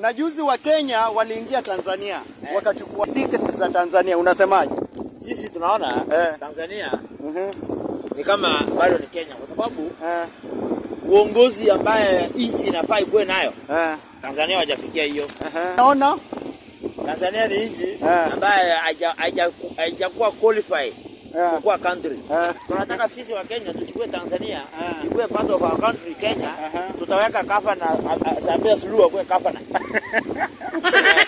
Na juzi wa Kenya waliingia Tanzania, wakachukua tiketi za Tanzania. Unasemaje? Sisi tunaona Tanzania ni kama bado ni Kenya kwa sababu uongozi ambaye nchi inafaa ikuwe nayo. Tanzania hawajafikia hiyo. Naona Tanzania ni nchi ambaye haijakuwa qualified kwa country. Tunataka sisi wa Kenya tuchukue Tanzania ikuwe part of our country Kenya. Tutaweka gavana Samia Suluhu kwa gavana.